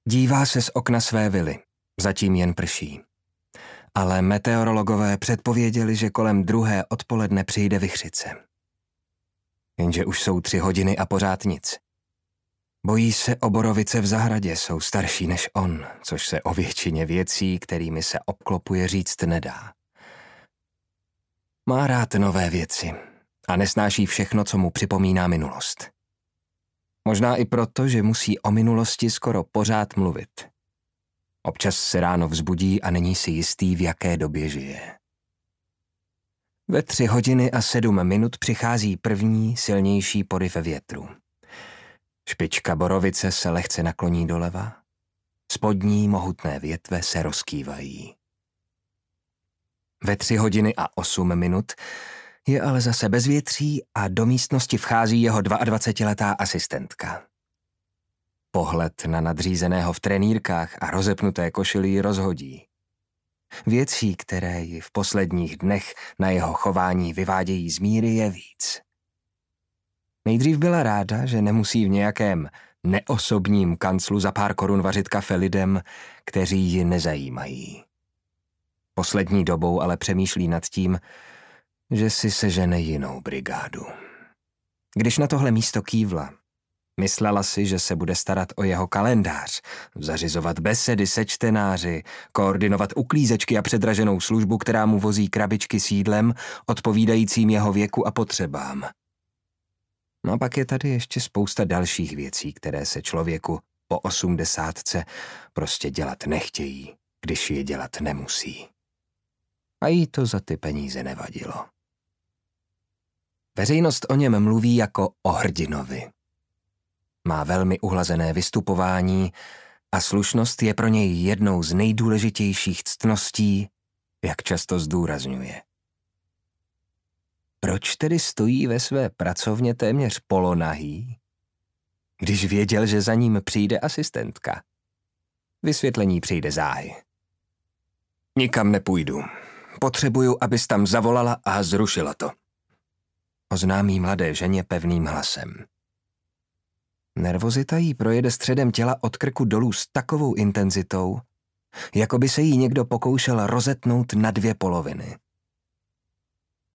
Dívá se z okna své vily. Zatím jen prší. Ale meteorologové předpověděli, že kolem 2. odpoledne přijde vichřice. Jenže už jsou 3 hodiny a pořád nic. Bojí se o borovice v zahradě, jsou starší než on, což se o většině věcí, kterými se obklopuje, říct nedá. Má rád nové věci a nesnáší všechno, co mu připomíná minulost. Možná i proto, že musí o minulosti skoro pořád mluvit. Občas se ráno vzbudí a není si jistý, v jaké době žije. Ve 3 hodiny a 7 minut přichází první silnější poryv větru. Špička borovice se lehce nakloní doleva, spodní mohutné větve se rozkývají. Ve 3 hodiny a 8 minut je ale zase bezvětří a do místnosti vchází jeho 22letá asistentka. Pohled na nadřízeného v trenýrkách a rozepnuté košili ji rozhodí. Věcí, které ji v posledních dnech na jeho chování vyvádějí z míry, je víc. Nejdřív byla ráda, že nemusí v nějakém neosobním kanclu za pár korun vařit kafe lidem, kteří ji nezajímají. Poslední dobou ale přemýšlí nad tím, že si sežene jinou brigádu. Když na tohle místo kývla, myslela si, že se bude starat o jeho kalendář, zařizovat besedy se čtenáři, koordinovat uklízečky a předraženou službu, která mu vozí krabičky s jídlem, odpovídajícím jeho věku a potřebám. No a pak je tady ještě spousta dalších věcí, které se člověku po 80 prostě dělat nechtějí, když je dělat nemusí. A jí to za ty peníze nevadilo. Veřejnost o něm mluví jako o hrdinovi. Má velmi uhlazené vystupování a slušnost je pro něj jednou z nejdůležitějších ctností, jak často zdůrazňuje. Proč tedy stojí ve své pracovně téměř polonahý, když věděl, že za ním přijde asistentka? Vysvětlení přijde záhy. Nikam nepůjdu. Potřebuju, abys tam zavolala a zrušila to. Oznámí mladé ženě pevným hlasem. Nervozita jí projede středem těla od krku dolů s takovou intenzitou, jako by se jí někdo pokoušel rozetnout na 2 poloviny.